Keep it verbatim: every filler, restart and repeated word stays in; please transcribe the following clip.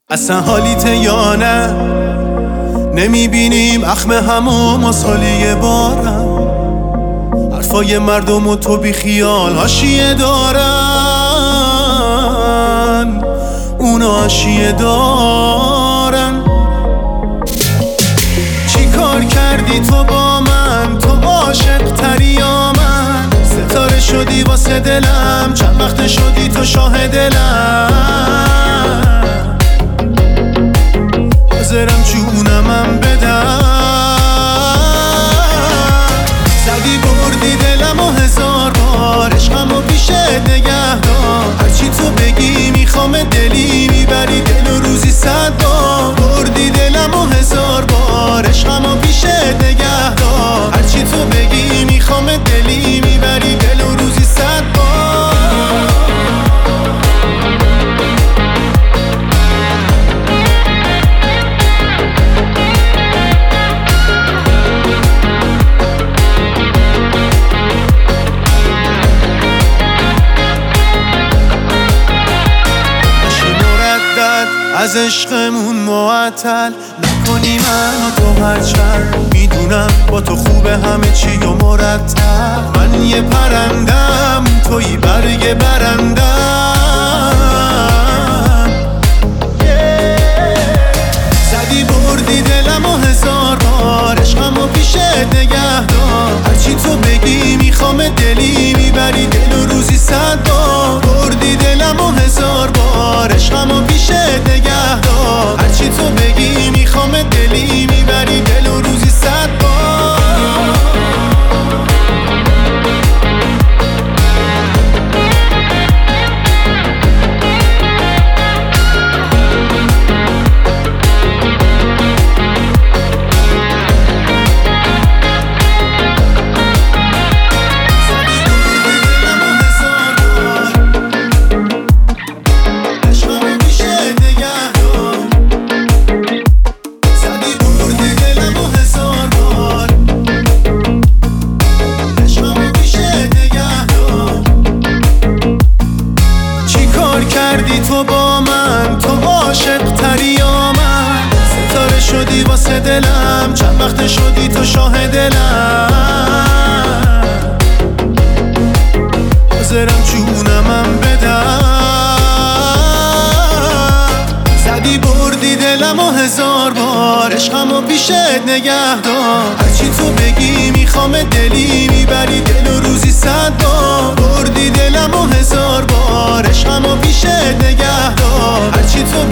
اصلا حالیته یا نه؟ نمیبینیم اخم همو ما سالی یه بارم. حرفای مردم و تو بی خیال حاشیه دارن، اونا حاشیه دارن. چی کار کردی تو با من؟ تو عاشق تری یا من؟ ستاره شدی واسه دلم، چند وقت شدی تو شاه دلم. حاضرم جونمم بدم. زدی بردی دلم و هزار بار، عشقمو پیشت نگه دار. هرچی تو بگی میخوام دلی، میبری دل و روزی صد بار. بردی دلم و هزار بار، عشقمو پیشت نگه دار. هرچی تو بگی میخوام دلی، میبری دل و روزی صد بار. از عشقمون معطل نکنی من و تو هرچند. میدونم با تو خوبه همه چی و مرتب. من یه پرندم، توی برگ برندم. زدی بردی دلم و هزار بار، عشقمو پیشت نگه دار. هرچی تو بگی میخوام دلی، میبری دل و روزی صد بار. بردی دلم و هزار بار، عشقمو پیشت نگه دار. هرچی تو بگی میخوام دلی، میبری دل و روزی صد بار. کردی تو با من؟ تو عاشق تری یا من؟ ستاره شدی واسه دلم، چند وقت شدی تو شاه دلم. حاضرم جونمم بدم. زدی بردی دلم و هزار بار، عشقمو پیشت نگه دار. هرچی تو بگی میخوام دلی، میبری دل و روزی صد بار. بردی دلم و هزار بار، عشقمو پیشت نگه دار. هرچی تو